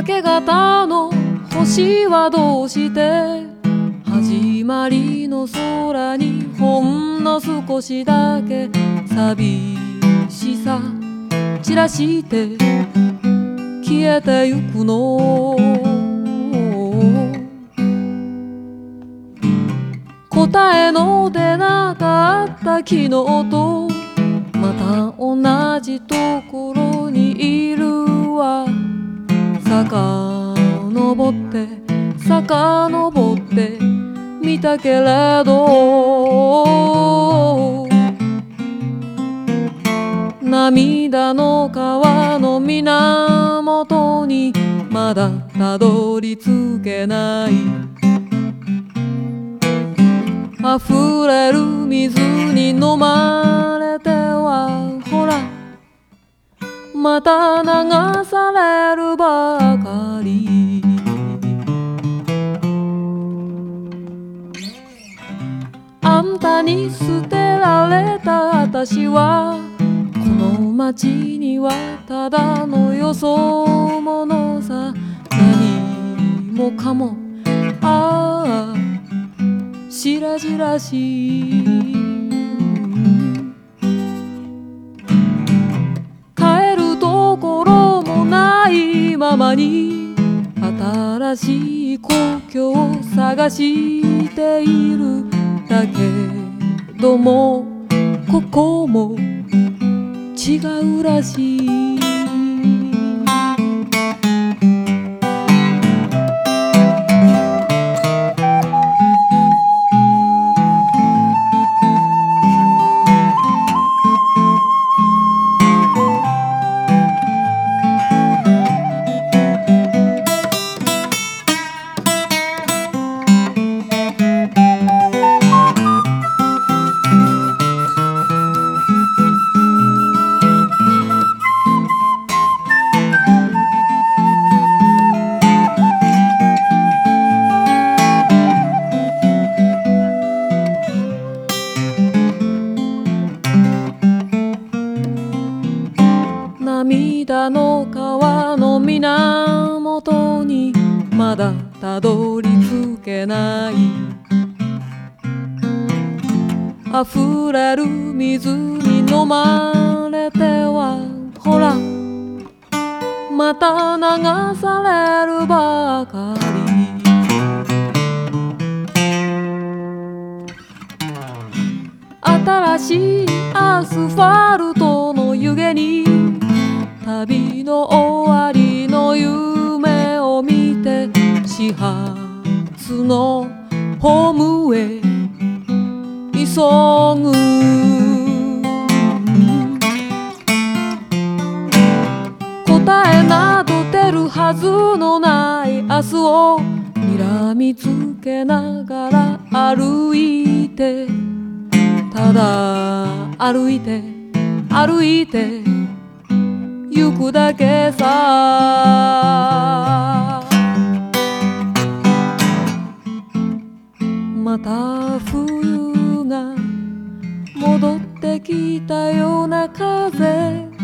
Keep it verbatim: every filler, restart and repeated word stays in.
明け方の星はどうして始まりの空にほんの少しだけ寂しさ散らして消えてゆくの。答えの出なかった昨日とまた同じところにいるわ。遡って遡って見たけれど、涙の川の源にまだたどり着けない。溢れる水に飲まれてはほらまた流されるばかり。あんたに捨てられた私はこの街にはただのよそ者さ。何もかもああ白々しい。帰るところもないままに新しい故郷を探しているだけどもここも違うらしい。涙の川の源にまだたどり着けない。溢れる水に飲まれてはほらまた流されるばかり。新しいアスファルトの湯気に旅の終わりの夢を見て始発のホームへ急ぐ。答えなど出るはずのない明日を睨みつけながら歩いてただ歩いて歩いて行くだけさ。また冬が戻ってきたような風